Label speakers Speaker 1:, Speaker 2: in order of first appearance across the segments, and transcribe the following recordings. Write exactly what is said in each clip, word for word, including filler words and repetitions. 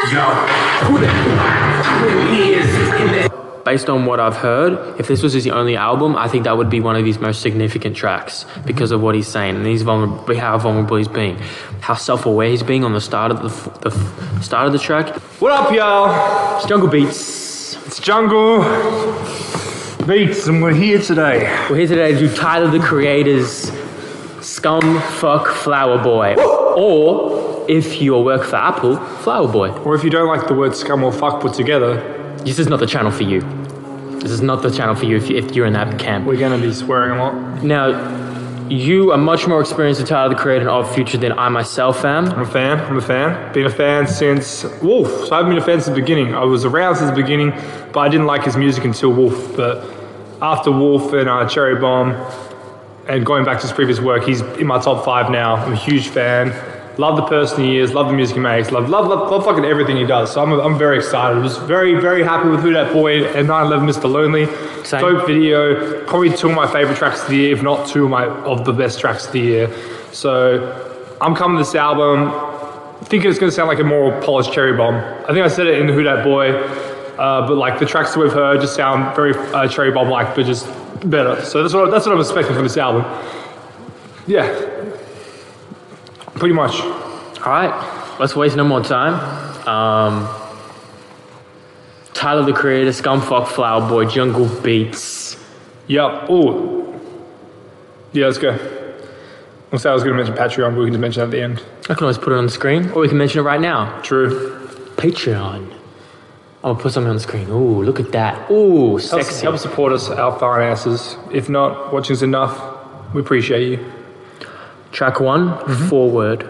Speaker 1: Based on what I've heard, if this was his only album, I think that would be one of his most significant tracks because of what he's saying and he's vulnerable, how vulnerable he's being, how self-aware he's being on the start of the, the start of the track.
Speaker 2: What up, y'all?
Speaker 1: It's Jungle Beats.
Speaker 2: It's Jungle Beats, and we're here today.
Speaker 1: We're here today to do Tyler the Creator's Scum Fuck Flower Boy, or if you work for Apple, Flower Boy.
Speaker 2: Or if you don't like the word scum or fuck put together,
Speaker 1: this is not the channel for you. This is not the channel for you if, you, if you're in that camp.
Speaker 2: We're going to be swearing a lot.
Speaker 1: Now, you are much more experienced with Tyler the Creator and Odd Future than I myself am.
Speaker 2: I'm a fan. I'm a fan. Been a fan since Wolf. So I've been a fan since the beginning. I was around since the beginning, but I didn't like his music until Wolf. But after Wolf and uh, Cherry Bomb, and going back to his previous work, he's in my top five now. I'm a huge fan. Love the person he is, love the music he makes, love, love, love, love fucking everything he does. So I'm, I'm very excited. I was very, very happy with Who Dat Boy and nine eleven Mister Lonely.
Speaker 1: Same.
Speaker 2: Dope video. Probably two of my favorite tracks of the year, if not two of my of the best tracks of the year. So I'm coming to this album thinking it's gonna sound like a more polished Cherry Bomb. I think I said it in Who Dat Boy, uh, but like the tracks that we've heard just sound very uh, Cherry Bomb-like, but just better. So that's what that's what I'm expecting from this album. Yeah. Pretty much.
Speaker 1: All right, let's waste no more time. Um, Tyler the Creator, Scumfuck Flower Boy, Jungle Beats.
Speaker 2: Yup. Ooh. Yeah, let's go. I said I was going to mention Patreon, but we can just mention that at the end.
Speaker 1: I can always put it on the screen, or we can mention it right now.
Speaker 2: True.
Speaker 1: Patreon. I'll put something on the screen. Ooh, look at that. Ooh, sexy.
Speaker 2: Help, help support us, our fine asses. If not, watching's enough. We appreciate you.
Speaker 1: Track one, mm-hmm. Forward.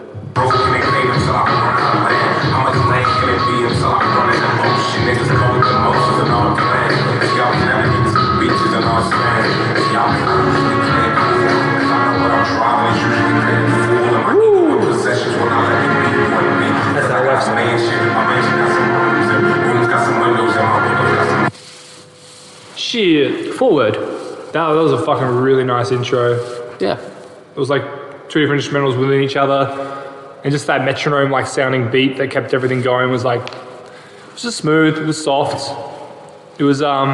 Speaker 2: Shit.
Speaker 1: Forward.
Speaker 2: That, that was a fucking really nice intro.
Speaker 1: Yeah.
Speaker 2: It was like two different instrumentals within each other, and just that metronome like sounding beat that kept everything going was like, it was just smooth, it was soft. It was, um,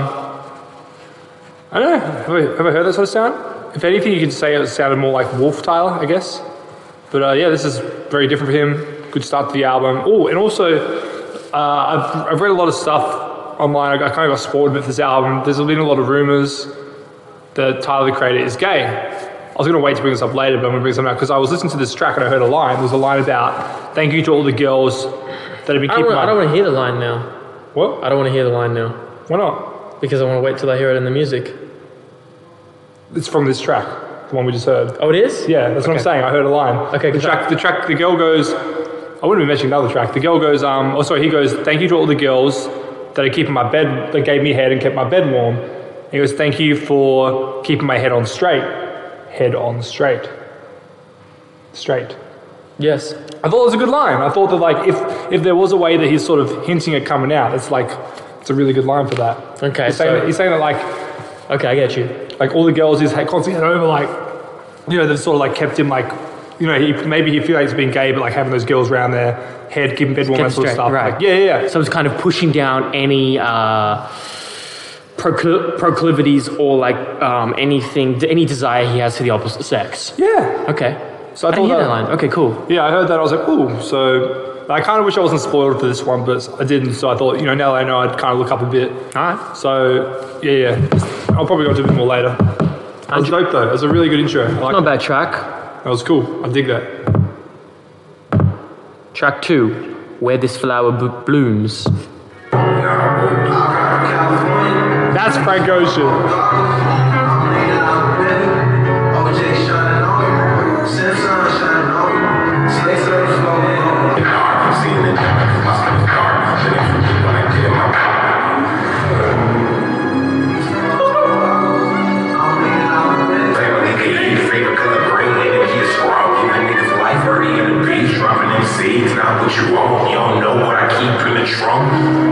Speaker 2: I don't know, have I, have I heard that sort of sound? If anything, you could say it sounded more like Wolf Tyler, I guess. But uh, yeah, this is very different for him. Good start to the album. Oh, and also, uh, I've, I've read a lot of stuff online. I kind of got spoiled with this album. There's been a lot of rumors that Tyler the Creator is gay. I was going to wait to bring this up later, but I'm going to bring something up because I was listening to this track and I heard a line. There was a line about, thank you to all the girls that have been keeping
Speaker 1: I
Speaker 2: my...
Speaker 1: I don't want to hear the line now.
Speaker 2: What?
Speaker 1: I don't want to hear the line now.
Speaker 2: Why not?
Speaker 1: Because I want to wait till I hear it in the music.
Speaker 2: It's from this track, the one we just heard.
Speaker 1: Oh, it is?
Speaker 2: Yeah, that's
Speaker 1: okay.
Speaker 2: what I'm saying. I heard a line.
Speaker 1: Okay,
Speaker 2: the track, the track, the girl goes, I wouldn't be mentioning another track. The girl goes, um, oh sorry, he goes, thank you to all the girls that are keeping my bed, that gave me head and kept my bed warm. And he goes, thank you for keeping my head on straight. Head on straight. Straight.
Speaker 1: Yes.
Speaker 2: I thought it was a good line. I thought that like, if if there was a way that he's sort of hinting at coming out, it's like, it's a really good line for that.
Speaker 1: Okay,
Speaker 2: he's saying,
Speaker 1: so...
Speaker 2: that, he's saying that like,
Speaker 1: okay, I get you.
Speaker 2: like all the girls he's constantly had over, like, you know, they've sort of like kept him like, you know, he, maybe he feels like he's being gay, but like having those girls around their head, giving bed warm, that sort of stuff.
Speaker 1: Right.
Speaker 2: Like, yeah, yeah, yeah.
Speaker 1: So it's kind of pushing down any uh, procl- proclivities or like um, anything, any desire he has for the opposite sex.
Speaker 2: Yeah.
Speaker 1: Okay.
Speaker 2: So I,
Speaker 1: I
Speaker 2: thought
Speaker 1: didn't hear
Speaker 2: that,
Speaker 1: that line. Okay, cool.
Speaker 2: Yeah, I heard that. I was like, ooh. So I kind of wish I wasn't spoiled for this one, but I didn't. So I thought, you know, now that I know, I'd kind of look up a bit.
Speaker 1: All right.
Speaker 2: So yeah, yeah. I'll probably go into a bit more later. That was dope though. It was a really good intro. I like
Speaker 1: Not a
Speaker 2: it.
Speaker 1: bad track.
Speaker 2: That was cool. I dig that.
Speaker 1: Track two, Where This Flower B- Blooms.
Speaker 2: That's Frank Ocean.
Speaker 3: Now what you want, you don't know what I keep in the trunk.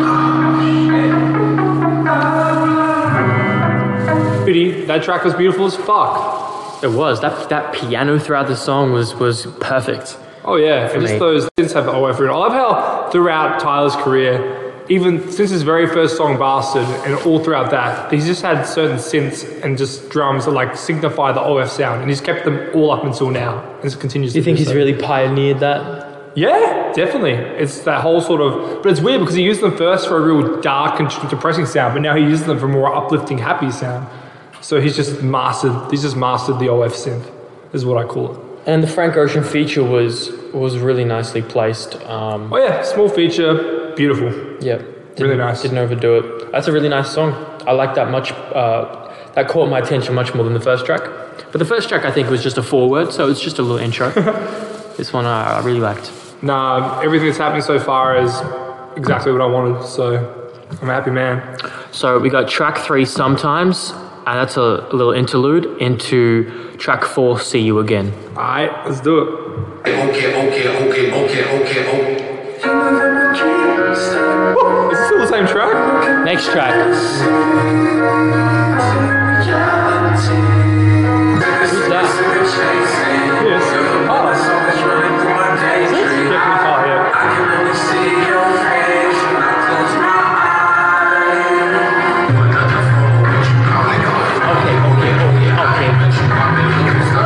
Speaker 2: Beauty, that track was beautiful as fuck.
Speaker 1: It was. That that piano throughout the song was was perfect.
Speaker 2: Oh yeah, and just
Speaker 1: me.
Speaker 2: those synths have the O F in it. I love how throughout Tyler's career, even since his very first song Bastard and all throughout that, he's just had certain synths and just drums that like signify the O F sound, and he's kept them all up until now, and just continues
Speaker 1: Do you
Speaker 2: to
Speaker 1: think
Speaker 2: do
Speaker 1: he's
Speaker 2: so.
Speaker 1: really pioneered that?
Speaker 2: Yeah, definitely. It's that whole sort of, but it's weird because he used them first for a real dark and depressing sound, but now he uses them for more uplifting, happy sound. So he's just mastered. He's just mastered the O F synth, is what I call it.
Speaker 1: And the Frank Ocean feature was was really nicely placed. Um,
Speaker 2: Oh yeah, small feature, beautiful.
Speaker 1: yeah,
Speaker 2: Really
Speaker 1: didn't-
Speaker 2: nice.
Speaker 1: Didn't overdo it. That's a really nice song. I like that much. Uh, that caught my attention much more than the first track. But the first track I think was just a foreword, so it's just a little intro. This one I, I really liked.
Speaker 2: Nah, everything that's happening so far is exactly what I wanted. So I'm a happy man.
Speaker 1: So we got track three, Sometimes, and that's a, a little interlude into track four, See You Again.
Speaker 2: All right, let's do it.
Speaker 3: Okay, okay, okay, okay, okay, okay.
Speaker 2: Is it still the same track?
Speaker 1: Next track. Who's that?
Speaker 2: Yes. Oh. Definitely Carl, yeah.
Speaker 1: Okay, okay, okay, okay.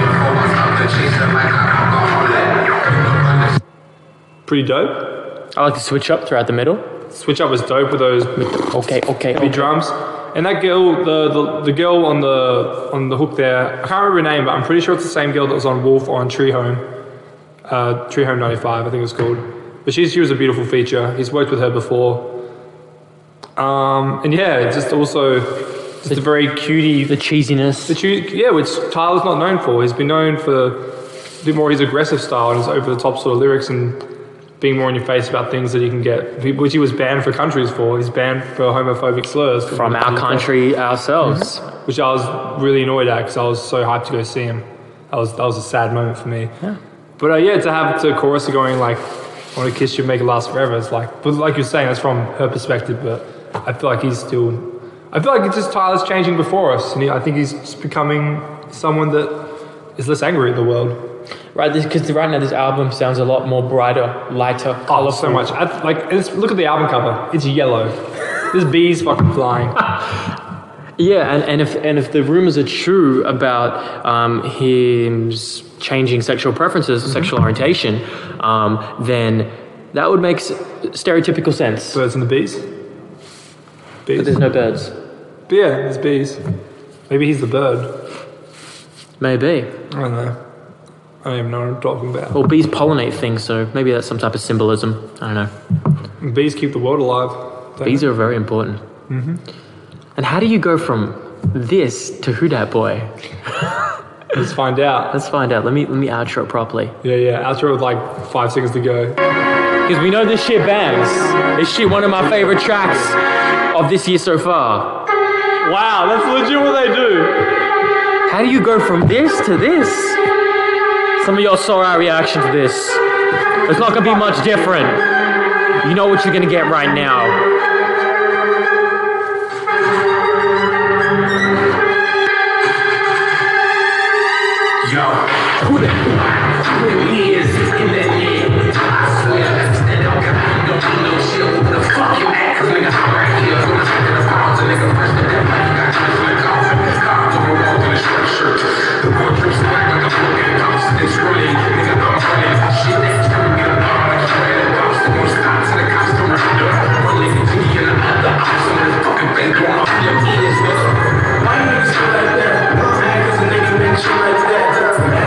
Speaker 2: Pretty dope.
Speaker 1: I like to switch up throughout the middle.
Speaker 2: Switch up was dope with those
Speaker 1: Okay, okay,
Speaker 2: heavy
Speaker 1: okay.
Speaker 2: drums. And that girl, the, the the girl on the on the hook there, I can't remember her name, but I'm pretty sure it's the same girl that was on Wolf on Tree Home. Uh, Tree Home ninety-five, I think it was called. But she's, she was a beautiful feature. He's worked with her before. Um, and yeah, it's just also just a very cutie.
Speaker 1: The cheesiness.
Speaker 2: The tu- yeah, which Tyler's not known for. He's been known for a bit more his aggressive style and his over-the-top sort of lyrics and being more in your face about things that he can get, which he was banned for countries for. He's banned for homophobic slurs.
Speaker 1: From our country ourselves.
Speaker 2: Which I was really annoyed at because I was so hyped to go see him. That was that was a sad moment for me.
Speaker 1: Yeah.
Speaker 2: But uh, yeah, to have the chorus going like, I want to kiss you, make it last forever. It's like, but like you're saying, that's from her perspective. But I feel like he's still, I feel like it's just Tyler's changing before us, and he, I think he's just becoming someone that is less angry at the world.
Speaker 1: Right, because right now this album sounds a lot more brighter, lighter,
Speaker 2: Oh,
Speaker 1: colorful.
Speaker 2: so much. I, like, it's, look at the album cover. It's yellow. There's bees fucking flying.
Speaker 1: Yeah, and, and if and if the rumors are true about um, him s- changing sexual preferences,
Speaker 2: Mm-hmm.
Speaker 1: sexual orientation, um, then that would make s- stereotypical sense.
Speaker 2: Birds and the bees. Bees.
Speaker 1: But there's no birds.
Speaker 2: But yeah, there's bees. Maybe he's the bird.
Speaker 1: Maybe.
Speaker 2: I don't know. I don't even know what I'm talking about.
Speaker 1: Well, bees pollinate things, so maybe that's some type of symbolism. I don't know.
Speaker 2: Bees keep the world alive. don't
Speaker 1: Bees
Speaker 2: they?
Speaker 1: are very important. Mm-hmm. And how do you go from this to Who Dat Boy?
Speaker 2: Let's find out.
Speaker 1: Let's find out. Let me let me outro it properly.
Speaker 2: Yeah, yeah. Outro with like five seconds to go.
Speaker 1: Because we know this shit bangs. This shit one of my favorite tracks of this year so far.
Speaker 2: Wow, that's legit what they do.
Speaker 1: How do you go from this to this? Some of y'all saw our reaction to this. It's not gonna be much different. You know what you're gonna get right now.
Speaker 3: Yo, who the who he is in that name? I swear, stand up, you don't need no shit. Who the fuck you at? Cause nigga, I'm right here. Who the fuck in the pounds? A nigga fresh to death, like you got touched like golf. Cop to the wall in a short shirt. The boy drips black like a fucking house. It's really, nigga, I'm running. Shit, that's true. Get a bar like you're ready to bounce. The more stops and the cops come around. One lady to me and the other. I'm some of this fucking bank going off your ears, nigga. Why you niggas feel like that? Cause a nigga been shit like that.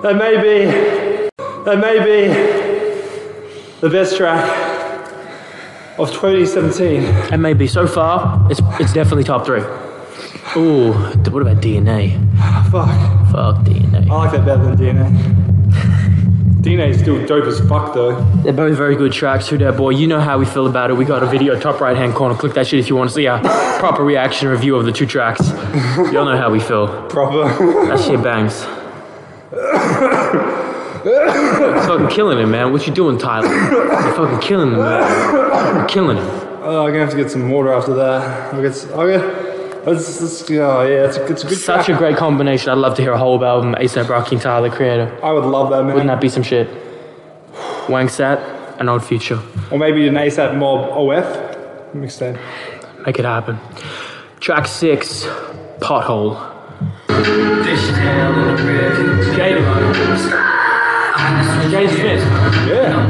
Speaker 2: that may be, that may be the best track of twenty seventeen.
Speaker 1: And maybe so far, it's it's definitely top three. Ooh, what about D N A?
Speaker 2: Fuck.
Speaker 1: Fuck D N A.
Speaker 2: I like that better than D N A. D N A is still dope as fuck though.
Speaker 1: They're both very good tracks. Who Dat Boy? You know how we feel about it. We got a video top right hand corner. Click that shit if you want to see our proper reaction review of the two tracks. Y'all know how we feel.
Speaker 2: Proper.
Speaker 1: That shit bangs. You're fucking killing it, man. What you doing, Tyler? You're fucking killing him, man. You're killing him.
Speaker 2: Oh, I'm gonna have to get some water after that. I'll get. I'll get. Let's, let's, oh yeah, it's a, it's a good
Speaker 1: Such
Speaker 2: track.
Speaker 1: a great combination. I'd love to hear a whole album, ASAP Rocky and Tyler, the creator.
Speaker 2: I would love that, man.
Speaker 1: Wouldn't that be some shit? Wang Sat, an old future.
Speaker 2: Or maybe an ASAP Mob O F mixtape.
Speaker 1: Make it happen. Track six, Pothole. Jaden. Jaden Smith.
Speaker 2: Yeah.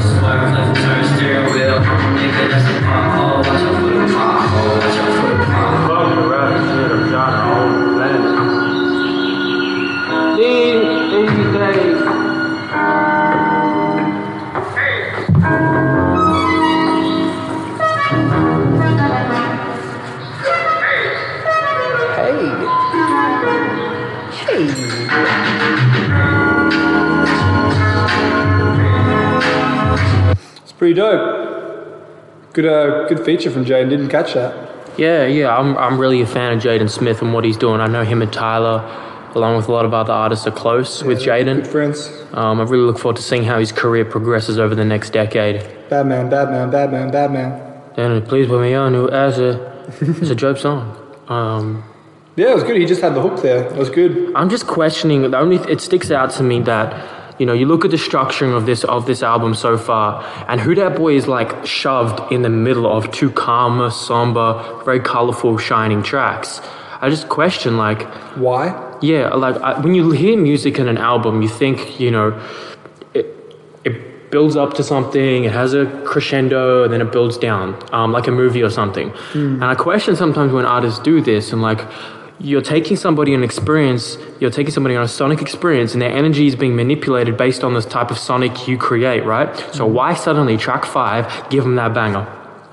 Speaker 2: Pretty dope. Good, uh, good feature from Jaden. Didn't catch that.
Speaker 1: Yeah, yeah. I'm, I'm really a fan of Jaden Smith and what he's doing. I know him and Tyler, along with a lot of other artists, are close
Speaker 2: Yeah,
Speaker 1: with Jaden.
Speaker 2: Good friends.
Speaker 1: Um, I really look forward to seeing how his career progresses over the next decade.
Speaker 2: Bad man, bad man, bad man, bad man.
Speaker 1: And please put me on who as a it's a dope song. Um,
Speaker 2: Yeah, it was good. He just had the hook there. It was good.
Speaker 1: I'm just questioning. The only it sticks out to me that, you know, you look at the structuring of this of this album so far, and Who Dat Boy is like shoved in the middle of two calmer, somber, very colorful, shining tracks. I just question, like,
Speaker 2: Why?
Speaker 1: yeah, like I, when you hear music in an album, you think, you know, it it builds up to something, it has a crescendo, and then it builds down, um, like a movie or something.
Speaker 2: Mm.
Speaker 1: And I question sometimes when artists do this, and like, you're taking somebody an experience, you're taking somebody on a sonic experience, and their energy is being manipulated based on this type of sonic you create, right? So why suddenly track five give them that banger?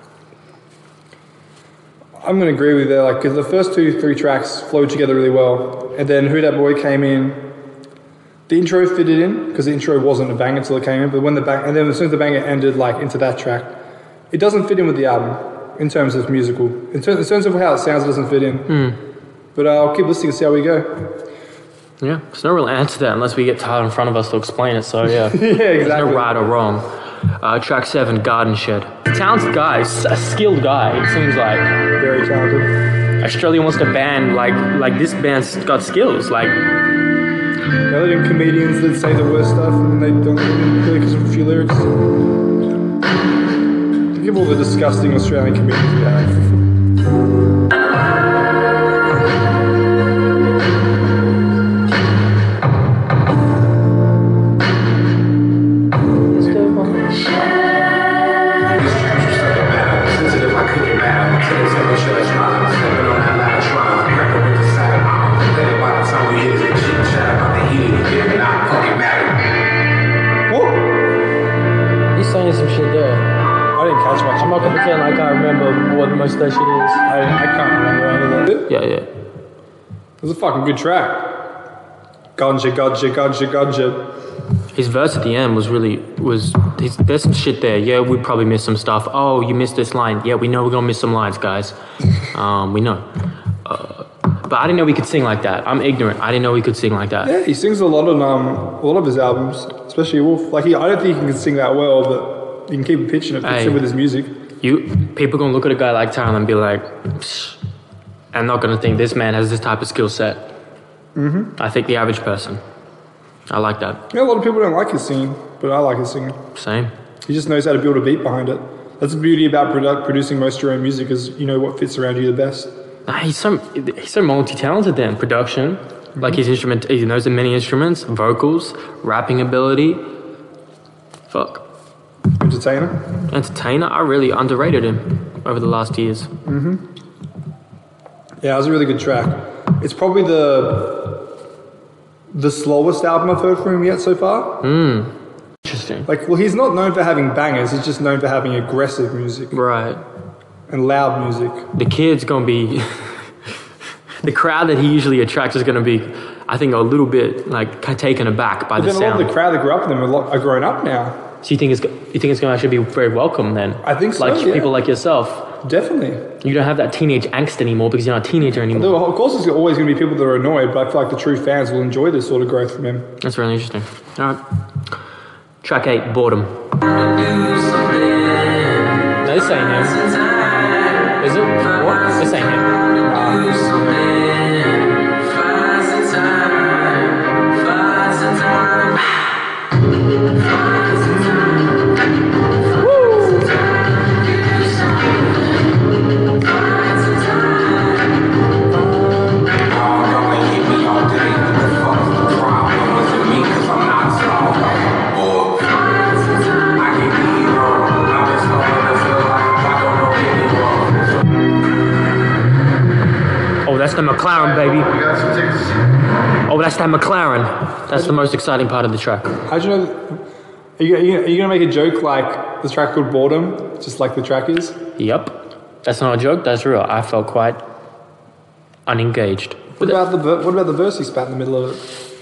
Speaker 2: I'm gonna agree with you there. Like, 'cause the first two, three tracks flowed together really well, and then Who Dat Boy came in. The intro fitted in because the intro wasn't a banger until it came in. But when the bang, and then as soon as the banger ended, like into that track, it doesn't fit in with the album in terms of musical. In, ter- in terms of how it sounds, it doesn't fit in.
Speaker 1: Mm.
Speaker 2: But uh, I'll keep listening and see how we go.
Speaker 1: Yeah, there's no real answer to that unless we get Tyler in front of us to explain it. So yeah,
Speaker 2: Yeah,
Speaker 1: there's
Speaker 2: exactly.
Speaker 1: no right or wrong. Uh, track seven, Garden Shed. Talented guy, s- a skilled guy. It seems like
Speaker 2: Very talented.
Speaker 1: Australia wants to ban like like this band's got skills. Like
Speaker 2: Other than comedians that say the worst stuff and they don't really because of a few lyrics. Think of all the disgusting Australian comedians we have.
Speaker 1: he's saying some shit there.
Speaker 2: I didn't catch much.
Speaker 1: I'm not gonna pretend like I remember what most of that shit is.
Speaker 2: I, I can't remember any of that.
Speaker 1: Yeah, yeah.
Speaker 2: It was a fucking good track. Ganja, ganja, ganja, ganja.
Speaker 1: His verse at the end was really was. His, there's some shit there. Yeah, we probably missed some stuff. Oh, you missed this line. Yeah, we know we're gonna miss some lines, guys. Um, we know. Uh, but I didn't know we could sing like that. I'm ignorant. I didn't know we could sing like that.
Speaker 2: Yeah, he sings a lot on um, a lot of his albums, especially Wolf. Like he, I don't think he can sing that well, but you can keep pitching it, fits
Speaker 1: Hey.
Speaker 2: in with his music.
Speaker 1: You people gonna look at a guy like Tyler and be like, Psh, I'm not gonna think this man has this type of skill set. Mm-hmm. I think the average person. I like that.
Speaker 2: Yeah, a lot of people don't like his singing, but I like his singing.
Speaker 1: Same.
Speaker 2: He just knows how to build a beat behind it. That's the beauty about produ- producing most of your own music, is you know what fits around you the best.
Speaker 1: Nah, he's so he's so multi-talented then. Production,
Speaker 2: Mm-hmm.
Speaker 1: like his instrument, he knows the many instruments, vocals, rapping ability. Fuck.
Speaker 2: Entertainer.
Speaker 1: Entertainer, I really underrated him over the last years.
Speaker 2: Yeah, it was a really good track. It's probably the the slowest album I've heard from him yet so far.
Speaker 1: Interesting.
Speaker 2: Like, well, he's not known for having bangers. He's just known for having aggressive music
Speaker 1: Right.
Speaker 2: and loud music.
Speaker 1: The kid's gonna be the crowd that he usually attracts is gonna be, I think, a little bit like taken aback by
Speaker 2: But
Speaker 1: the
Speaker 2: then a lot
Speaker 1: sound.
Speaker 2: of the crowd that grew up with him are, lo- are grown up now.
Speaker 1: So you think it's go- you think it's gonna actually be very welcome then?
Speaker 2: I think so,
Speaker 1: Like
Speaker 2: yeah.
Speaker 1: people like yourself,
Speaker 2: Definitely.
Speaker 1: you don't have that teenage angst anymore because you're not a teenager anymore.
Speaker 2: Though, of course, there's always going to be people that are annoyed, but I feel like the true fans will enjoy this sort of growth from him.
Speaker 1: That's really interesting. All right. Track eight, Boredom. No, this ain't him. Is it? What? This ain't him. Oh, that's the McLaren, baby. Oh, that's that McLaren. That's the most exciting part of the track.
Speaker 2: How'd you know? Are you, are you, are you going to make a joke like the track called Boredom, just like the track is?
Speaker 1: Yep. That's not a joke. That's real. I felt quite unengaged.
Speaker 2: What about the ver- what about the verse he spat in the middle of it?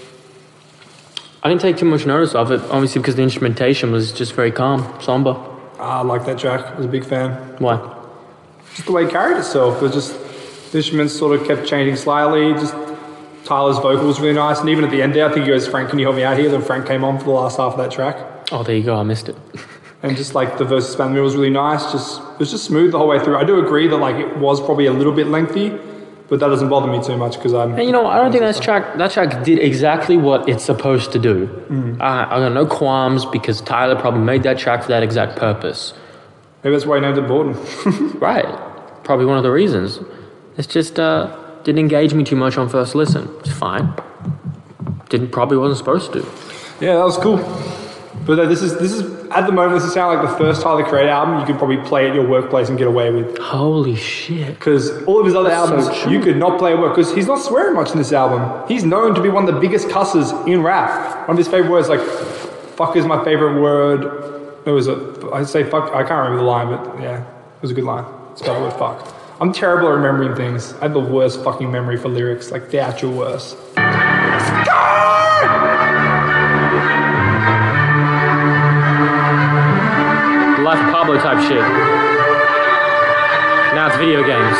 Speaker 1: I didn't take too much notice of it, obviously because the instrumentation was just very calm, somber.
Speaker 2: Ah, I like that track. I was a big fan.
Speaker 1: Why?
Speaker 2: Just the way it carried itself. It was just the instruments sort of kept changing slightly. Just Tyler's vocal was really nice, and even at the end there, I think he goes, "Frank, can you help me out here?" Then Frank came on for the last half of that track.
Speaker 1: Oh, there you go. I missed it.
Speaker 2: And just like the verse span in the middle was really nice. Just it was just smooth the whole way through. I do agree that like it was probably a little bit lengthy, but that doesn't bother me too much because I'm.
Speaker 1: And you know, I don't think that track that track did exactly what it's supposed to do.
Speaker 2: Mm.
Speaker 1: I, I got no qualms because Tyler probably made that track for that exact purpose.
Speaker 2: Maybe that's why he named it Boredom.
Speaker 1: Right. Probably one of the reasons. It's just uh, didn't engage me too much on first listen. It's fine. Didn't probably wasn't supposed to.
Speaker 2: Yeah, that was cool. But uh, this is this is at the moment this is sound like the first Tyler Creator album you could probably play at your workplace and get away with.
Speaker 1: Holy shit.
Speaker 2: Because all of his other
Speaker 1: That's so
Speaker 2: albums
Speaker 1: true.
Speaker 2: you could not play at work because he's not swearing much in this album. He's known to be one of the biggest cussers in rap. One of his favorite words, like "fuck" is my favorite word. It was a I say fuck. I can't remember the line, but yeah, it was a good line. It's about the word "fuck." I'm terrible at remembering things. I have the worst fucking memory for lyrics, like the actual worst.
Speaker 1: Life of Pablo type shit. Now it's video games.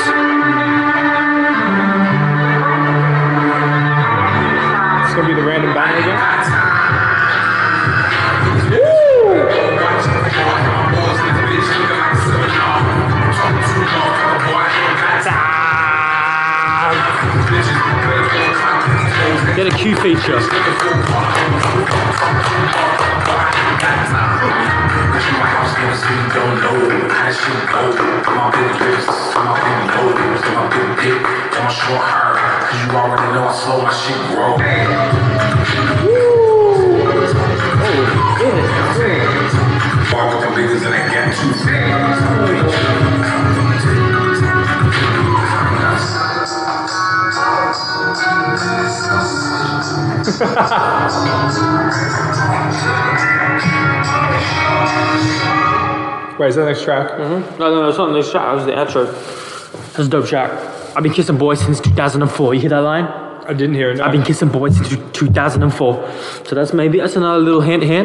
Speaker 2: It's gonna be the random banger again.
Speaker 1: Get a Q feature.
Speaker 2: Wait, is that the next track?
Speaker 1: No, no, no, it's not the next track. That was the outro. That's a dope track. I've been kissing boys since two thousand four. You hear that line?
Speaker 2: I didn't hear it. No.
Speaker 1: I've been kissing boys since two thousand four. So that's maybe, that's another little hint, hint.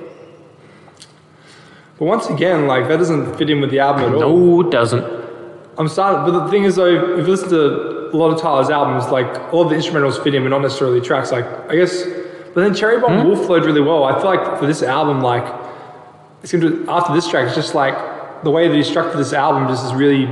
Speaker 2: But once again, like that doesn't fit in with the album at all.
Speaker 1: No, it doesn't.
Speaker 2: I'm starting, but the thing is though, if you listen to a lot of Tyler's albums, like all of the instrumentals fit in, but not necessarily tracks. Like I guess, but then Cherry Bomb
Speaker 1: Hmm?
Speaker 2: Wolf flowed really well. I feel like for this album, like it's going to after this track, it's just like the way that he structured this album just is really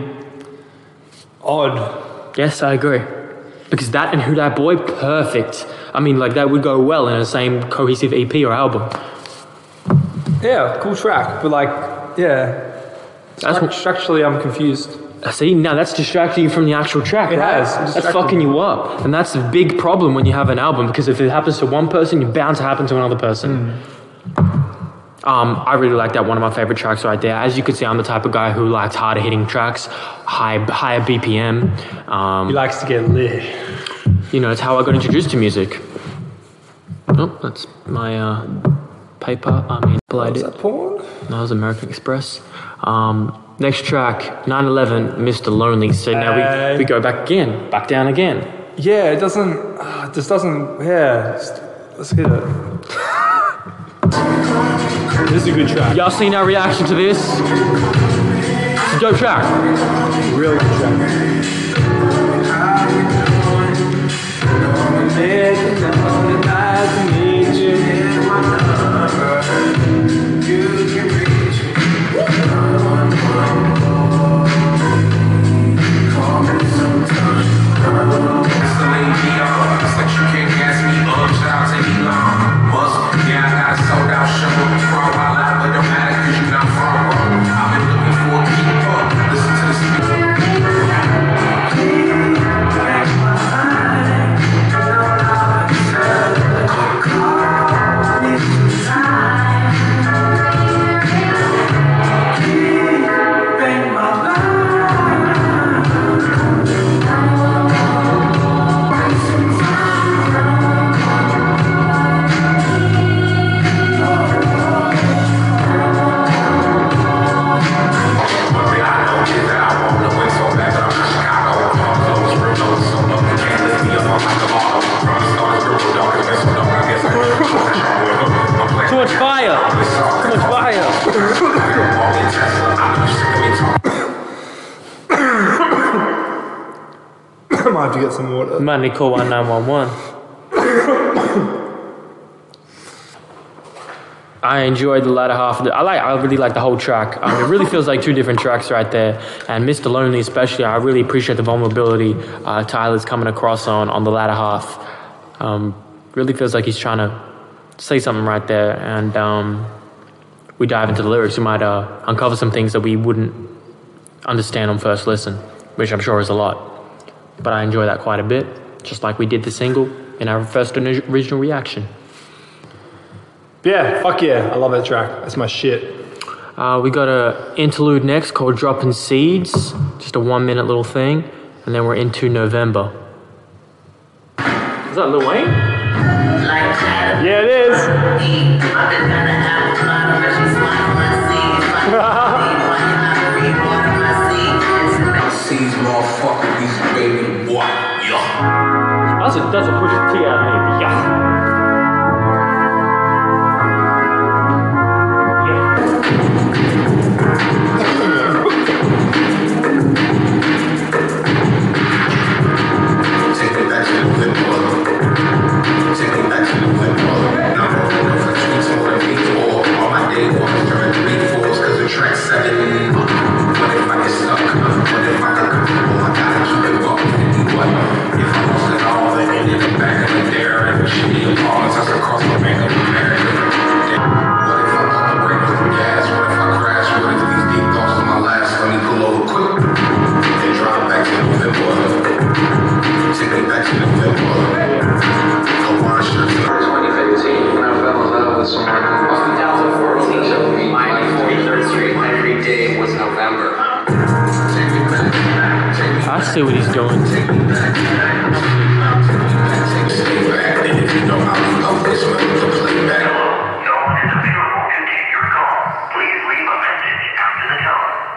Speaker 2: odd.
Speaker 1: Yes, I agree. Because that and Who Dat Boy, perfect. I mean, like that would go well in the same cohesive E P or album.
Speaker 2: Yeah, cool track, but like, yeah,
Speaker 1: That's
Speaker 2: Struct-
Speaker 1: what,
Speaker 2: structurally I'm confused.
Speaker 1: see, now that's distracting you from the actual track,
Speaker 2: It
Speaker 1: right?
Speaker 2: has, it
Speaker 1: That's
Speaker 2: distracted
Speaker 1: fucking
Speaker 2: me.
Speaker 1: you up. And that's a big problem when you have an album, because if it happens to one person, you're bound to happen to another person. Um, I really like that. One of my favorite tracks right there. As you can see, I'm the type of guy who likes harder hitting tracks, high, higher B P M. Um,
Speaker 2: He likes to get lit.
Speaker 1: you know, it's how I got introduced to music. Oh, that's my uh, paper. I mean, played
Speaker 2: Was
Speaker 1: it.
Speaker 2: that porn?
Speaker 1: No, that was American Express. Um, next track, nine eleven, Mister Lonely. So now
Speaker 2: Hey.
Speaker 1: we, we go back again, back down again.
Speaker 2: Yeah, it doesn't. Uh, it just doesn't. Yeah, just, let's hit it. This is a good track.
Speaker 1: Y'all seen our reaction to this? It's a dope track.
Speaker 2: Really good track.
Speaker 1: Too much fire. Too much fire.
Speaker 2: I might have to get some water.
Speaker 1: Might need to call one nine one one. I enjoyed the latter half of it. I like. I really like the whole track. Um, it really feels like two different tracks right there. And Mister Lonely, especially, I really appreciate the vulnerability uh, Tyler's coming across on on the latter half. Um, really feels like he's trying to say something right there. And um, we dive into the lyrics, we might uh, uncover some things that we wouldn't understand on first listen, which I'm sure is a lot. But I enjoy that quite a bit, just like we did the single in our first original reaction.
Speaker 2: Yeah, fuck yeah. I love that track. That's my shit.
Speaker 1: Uh, we got a interlude next called Dropping Seeds, just a one minute little thing, and then we're into November. Is that Lil Wayne?
Speaker 2: Yeah, it is.
Speaker 3: Sees motherfucker, these baby boy, yeah.
Speaker 1: That's a, that's a push the T out of me. Yeah.
Speaker 3: Take me back to the whip, brother. Take me back to the whip, brother. Now I'm rolling for tweets more than people. All my day ones turn three fours cause the track's seven. What if I get stuck? What if I got comfortable? I gotta keep it walking. What if I lost it all and ended up back in the there and shitty apartments as I cross the bank of America? What if I pump the brake with the gas? What if I crash? What if these deep thoughts is my last? Let me pull over quick and drive back to the whip, brother. Take me back to the whip, brother. I want to shirt twenty fifteen when I fell in love with someone. twenty fourteen, my forty-third Street, my every day was November. Take me back, take me
Speaker 1: I see what he's doing.
Speaker 3: Take me back, take me back, take me back. And if you know how we love this, we'll to play back.
Speaker 4: No one is available to take your call. Please leave a message after the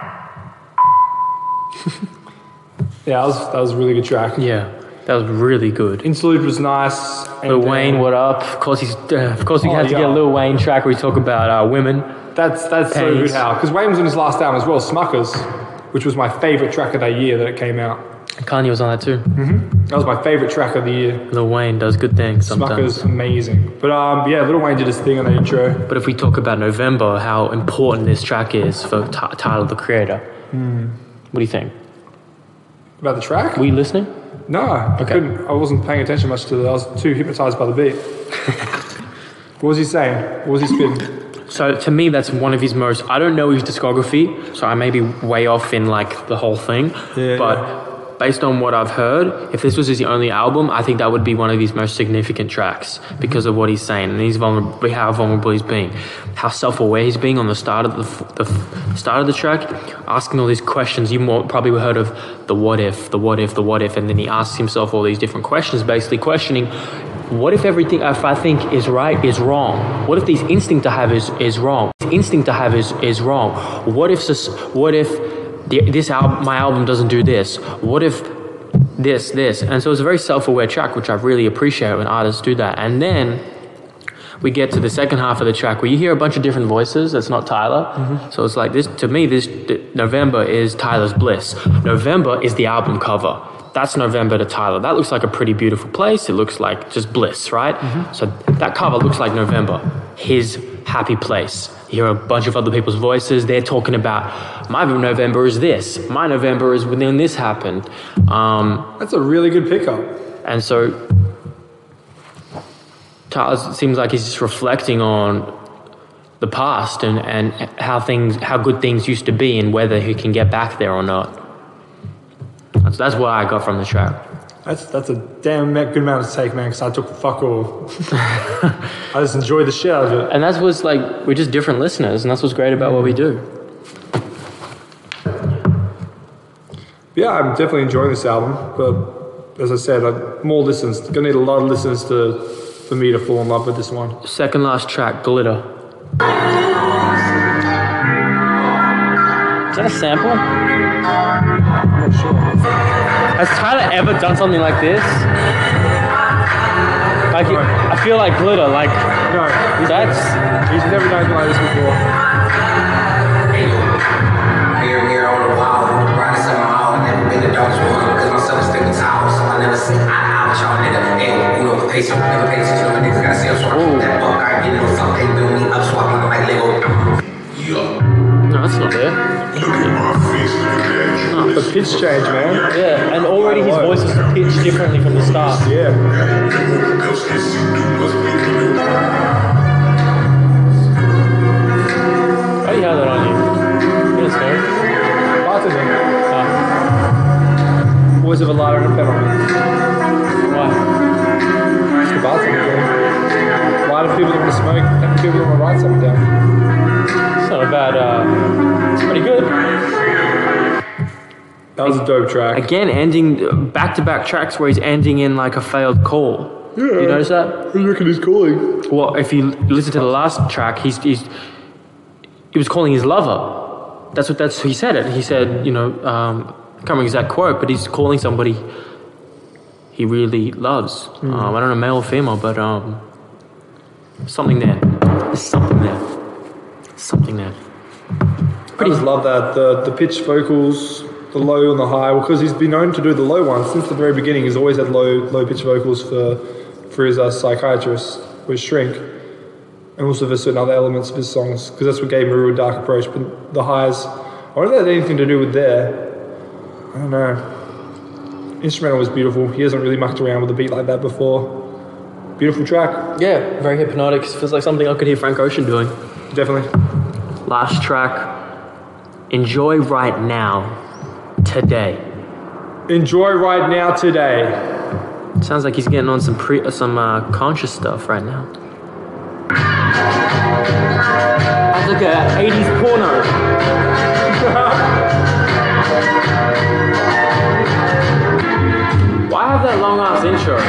Speaker 4: tone.
Speaker 2: Yeah, that was, that was a really good track.
Speaker 1: Yeah, that was really good.
Speaker 2: Interlude was nice. and,
Speaker 1: Lil
Speaker 2: uh,
Speaker 1: Wayne, what up? Of course, he's. Uh, of course, we
Speaker 2: Oh,
Speaker 1: had to
Speaker 2: yeah.
Speaker 1: get a Lil Wayne track where we talk about uh, women.
Speaker 2: That's that's so
Speaker 1: Pennies.
Speaker 2: good how. Because Wayne was on his last album as well, Smuckers, which was my favourite track of that year that it came out.
Speaker 1: Kanye was on that too.
Speaker 2: That was my favourite track of the year.
Speaker 1: Lil Wayne does good things sometimes.
Speaker 2: Smuckers, amazing. But um, yeah, Lil Wayne did his thing on the intro.
Speaker 1: But if we talk about November, how important this track is for Ty- Tyler, the Creator. What do you think?
Speaker 2: About the track?
Speaker 1: Were you listening?
Speaker 2: No, I
Speaker 1: Okay.
Speaker 2: couldn't. I wasn't paying attention much to it. I was too hypnotised by the beat. What was he saying? What was he spitting?
Speaker 1: So to me, that's one of his most. I don't know his discography, so I may be way off in like the whole thing.
Speaker 2: Yeah,
Speaker 1: but based on what I've heard, if this was his only album, I think that would be one of his most significant tracks because of what he's saying and he's vulnerable, how vulnerable he's being, how self-aware he's being on the start of the, f- the f- start of the track, asking all these questions. You more, probably heard of the what if, the what if, the what if, and then he asks himself all these different questions, basically questioning what if everything if I think is right is wrong? What if this instinct I have is is wrong? This instinct I have is is wrong. What if this, what if the, this album, my album doesn't do this? What if this, this? And so it's a very self-aware track, which I really appreciate when artists do that. And then we get to the second half of the track where you hear a bunch of different voices. That's not Tyler. Mm-hmm. So it's like this, to me, this November is Tyler's Bliss. November is the album cover. That's November to Tyler. That looks like a pretty beautiful place. It looks like just bliss, right? Mm-hmm. So that cover looks like November, his happy place. You hear a bunch of other people's voices. They're talking about, my November is this. My November is when this happened. Um,
Speaker 2: That's a really good pickup.
Speaker 1: and so Tyler seems like he's just reflecting on the past and, and how things, how good things used to be and whether he can get back there or not. That's, that's what I got from the track.
Speaker 2: That's that's a damn good amount to take, man, because I took fuck all. I just enjoyed the shit out of it.
Speaker 1: And that's what's like, we're just different listeners, and that's what's great about what we do.
Speaker 2: Yeah, I'm definitely enjoying this album, but as I said, I, more listens. Gonna need a lot of listens to for me to fall in love with this one.
Speaker 1: Second last track, Glitter. Is that a sample?
Speaker 2: I'm not sure.
Speaker 1: Has Tyler ever done something like this? Like, it, I feel like Glitter, like,
Speaker 2: No, he's,
Speaker 1: that's...
Speaker 2: he's never done anything like this before.
Speaker 5: Here, here on the wall, brightest of my all, never been the darkest one, cause my self-esteem is tall, so I never see eye to eye with y'all nigga. Hey, you know, patient, never pay attention to my niggas, gotta see I'm swap. That fuck, I get it, or fuck, they build me up, swap like like Lego.
Speaker 1: No, that's not there. No.
Speaker 2: The pitch change, man.
Speaker 1: Yeah, and already his voice is pitched differently from the start.
Speaker 2: Yeah.
Speaker 1: How do you have that on you? You don't smoke?
Speaker 2: Bartending.
Speaker 1: Oh.
Speaker 2: Always have a lighter and a pen on me.
Speaker 1: Why?
Speaker 2: It's the bartending thing. Lighter people that want to smoke, happy people that want to write something down.
Speaker 1: It's not a bad, uh, it's pretty good.
Speaker 2: That was a dope track.
Speaker 1: Again, ending back-to-back tracks where he's ending in like a failed call.
Speaker 2: Yeah.
Speaker 1: You notice that?
Speaker 2: Who do you reckon he's calling?
Speaker 1: Well, if you listen to the last track, he's, he's he was calling his lover. That's what that's he said it. He said, you know, um, I can't remember exact quote, but he's calling somebody he really loves. Mm. Um, I don't know, male or female, but um, something there. There's something there. Something there.
Speaker 2: Pretty I just love that the the pitch vocals, the low and the high, because he's been known to do the low ones since the very beginning. He's always had low low pitch vocals for for his uh, psychiatrist, or his shrink, and also for certain other elements of his songs, because that's what gave Maru a dark approach. But the highs, I wonder if that had anything to do with there. I don't know. Instrumental was beautiful. He hasn't really mucked around with a beat like that before. Beautiful track.
Speaker 1: Yeah, very hypnotic. Feels like something I could hear Frank Ocean doing.
Speaker 2: Definitely.
Speaker 1: Last track, Enjoy Right Now, Today.
Speaker 2: Enjoy right now, today.
Speaker 1: Sounds like he's getting on some pre, some uh, conscious stuff right now. That's like a eighties porno. Why have that long ass intro?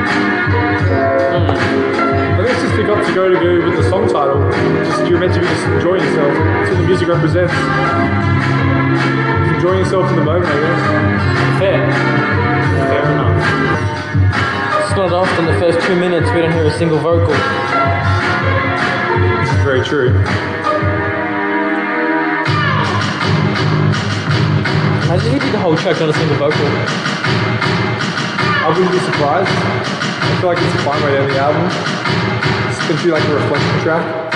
Speaker 1: Mm.
Speaker 2: I think it's just got to go to go with the song title. Just you're meant to be just enjoying yourself. That's what the music represents. Just enjoying yourself in the moment, I guess.
Speaker 1: Fair. Fair enough. It's not often the first two minutes we don't hear a single vocal.
Speaker 2: This is very true.
Speaker 1: Imagine he did the whole track, not a single vocal.
Speaker 2: I wouldn't be surprised. I feel like it's a fine way to end the album. It's going to be like a reflection track.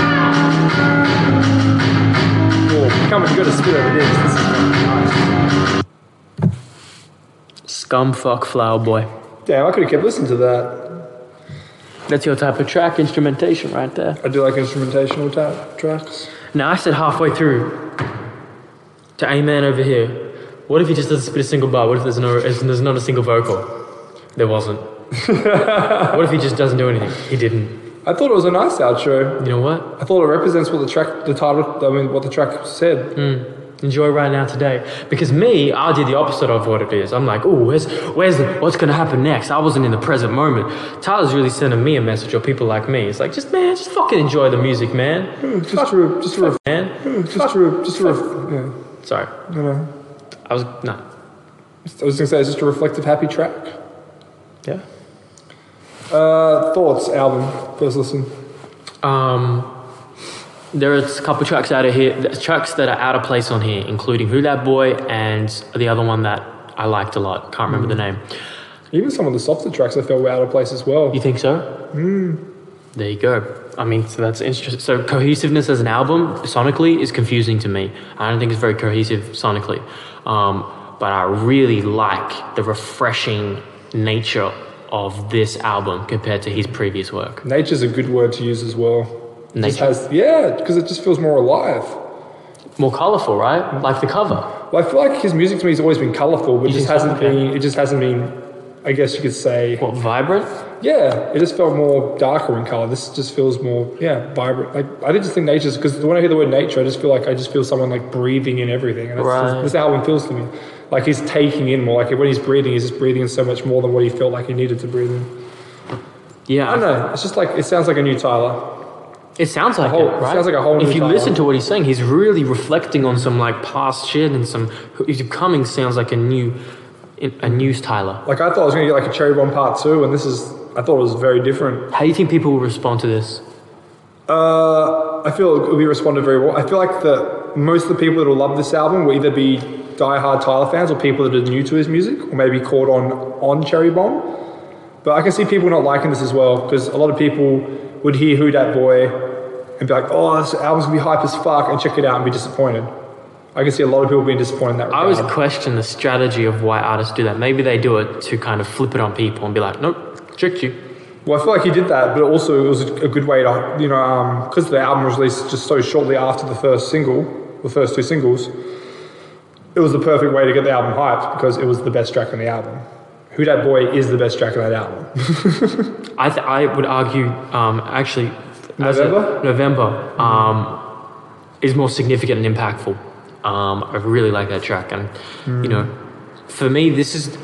Speaker 2: Oh, come on, you got to spit over this. This is fucking nice.
Speaker 1: Scumfuck Flower Boy.
Speaker 2: Damn, I could have kept listening to that.
Speaker 1: That's your type of track instrumentation right there.
Speaker 2: I do like instrumentational ta- tracks.
Speaker 1: Now I said halfway through to A-Man over here, what if he just doesn't spit a single bar? What if there's no, there's not a single vocal? There wasn't. What if he just doesn't do anything? He didn't.
Speaker 2: I thought it was a nice outro.
Speaker 1: You know what?
Speaker 2: I thought it represents what the track, the title, I mean, what the track said.
Speaker 1: Mm. Enjoy right now today. Because me, I did the opposite of what it is. I'm like, oh, where's, where's, the, what's going to happen next? I wasn't in the present moment. Tyler's really sending me a message, or people like me. It's like, just, man, just fucking enjoy the music, man.
Speaker 2: Just to, just to,
Speaker 1: Man.
Speaker 2: just to, just to, yeah.
Speaker 1: Sorry.
Speaker 2: No, no.
Speaker 1: I was, no.
Speaker 2: I was gonna say it's just a reflective, happy track.
Speaker 1: Yeah.
Speaker 2: Uh, thoughts, album, first listen.
Speaker 1: Um, there are a couple tracks out of here, tracks that are out of place on here, including Who That Boy and the other one that I liked a lot. Can't remember mm. the name.
Speaker 2: Even some of the softer tracks I felt were out of place as well.
Speaker 1: You think so?
Speaker 2: Mm.
Speaker 1: There you go. I mean, so that's interesting. So cohesiveness as an album, sonically, is confusing to me. I don't think it's very cohesive sonically. Um, but I really like the refreshing nature of this album compared to his previous work.
Speaker 2: Nature's a good word to use as well. It
Speaker 1: Nature.
Speaker 2: just has, yeah, because it just feels more alive.
Speaker 1: More colourful, right? Like the cover.
Speaker 2: Well, I feel like his music to me has always been colourful, but it
Speaker 1: You
Speaker 2: just
Speaker 1: think so?
Speaker 2: hasn't
Speaker 1: Okay.
Speaker 2: been. It just hasn't been. I guess you could say.
Speaker 1: What, vibrant?
Speaker 2: Yeah, it just felt more darker in color. This just feels more, yeah, vibrant. Like I just think nature's because when I hear the word nature, I just feel like I just feel someone like breathing in everything, and that's,
Speaker 1: Right.
Speaker 2: just, that's how it feels to me. Like he's taking in more. Like when he's breathing, he's just breathing in so much more than what he felt like he needed to breathe in.
Speaker 1: Yeah.
Speaker 2: I don't know. It's just like it sounds like a new Tyler.
Speaker 1: It sounds like
Speaker 2: whole-
Speaker 1: it,
Speaker 2: it
Speaker 1: right?
Speaker 2: sounds like a whole
Speaker 1: If
Speaker 2: new
Speaker 1: you
Speaker 2: Tyler.
Speaker 1: listen to what he's saying, he's really reflecting on some like past shit and some. He's coming sounds like a new, a news Tyler.
Speaker 2: Like I thought I was gonna get like a Cherry Bomb Part Two, and this is. I thought it was very different.
Speaker 1: How do you think people will respond to this?
Speaker 2: Uh, I feel it will be responded very well. I feel like that most of the people that will love this album will either be die-hard Tyler fans or people that are new to his music, or maybe caught on on Cherry Bomb. But I can see people not liking this as well because a lot of people would hear Who Dat Boy and be like, "Oh, this album's gonna be hype as fuck," and check it out and be disappointed. I can see a lot of people being disappointed in that
Speaker 1: I
Speaker 2: regard.
Speaker 1: always question the strategy of why artists do that. Maybe they do it to kind of flip it on people and be like, "Nope, tricked you."
Speaker 2: Well, I feel like he did that, but also it was a good way to, you know, because the album was released just so shortly after the first single, the first two singles, it was the perfect way to get the album hyped because it was the best track on the album. Who Dat Boy is the best track on that album.
Speaker 1: I th- I would argue, um, actually, as a-
Speaker 2: November?
Speaker 1: November um, is more significant and impactful. Um, I really like that track, and you know, for me, this is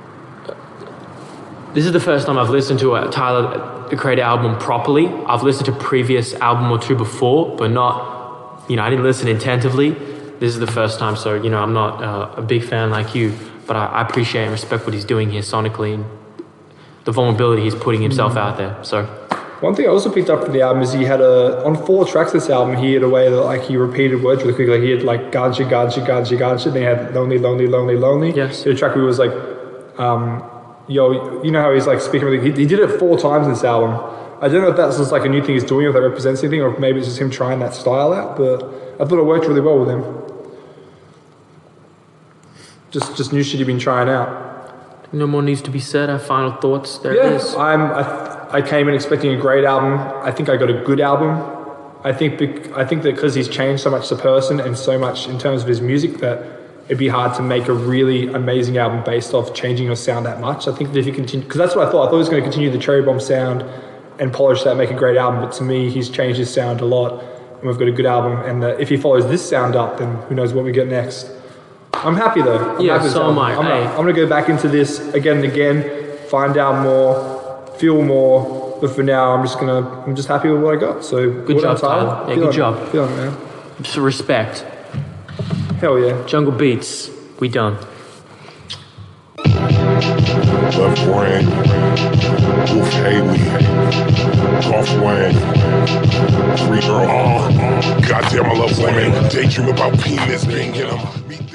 Speaker 1: this is the first time I've listened to a Tyler Creator album properly. I've listened to previous album or two before, but not, you know, I didn't listen attentively. This is the first time, so you know, I'm not uh, a big fan like you, but I, I appreciate and respect what he's doing here sonically and the vulnerability he's putting himself out there. So.
Speaker 2: One thing I also picked up from the album is he had a, on four tracks this album, he had a way that like he repeated words really quickly. Like he had like ganja, ganja, ganja, ganja, then he had lonely, lonely, lonely, lonely.
Speaker 1: Yes.
Speaker 2: He had a track where he was like, um, yo, you know how he's like speaking really, he, he did it four times in this album. I don't know if that's just like a new thing he's doing, or if that represents anything, or if maybe it's just him trying that style out, but I thought it worked really well with him. Just just new shit he'd been trying out.
Speaker 1: No more needs to be said. Our final thoughts. There it is.
Speaker 2: Yeah, I'm. I, I came in expecting a great album. I think I got a good album. I think. Bec- I think that because he's changed so much as a person and so much in terms of his music, that it'd be hard to make a really amazing album based off changing your sound that much. I think that if you continue, because that's what I thought. I thought he was going to continue the Cherry Bomb sound and polish that, make a great album. But to me, he's changed his sound a lot, and we've got a good album. And uh, if he follows this sound up, then who knows what we get next. I'm happy though. I'm
Speaker 1: Yeah,
Speaker 2: happy with
Speaker 1: so
Speaker 2: this
Speaker 1: am
Speaker 2: album.
Speaker 1: I.
Speaker 2: I'm,
Speaker 1: Hey.
Speaker 2: I'm going to go back into this again and again, find out more, feel more. But for now, I'm just gonna. I'm just happy with what I got. So
Speaker 1: Good
Speaker 2: well
Speaker 1: job,
Speaker 2: done,
Speaker 1: Tyler. Yeah,
Speaker 2: Feel
Speaker 1: good
Speaker 2: it,
Speaker 1: job.
Speaker 2: Feel it, man.
Speaker 1: Just respect.
Speaker 2: Hell yeah.
Speaker 1: Jungle Beats. We done.
Speaker 6: Left Brain, Wolf Haley, Golf Wang, Free Girl. Oh, goddamn, I love women. Daydream about penis being in them.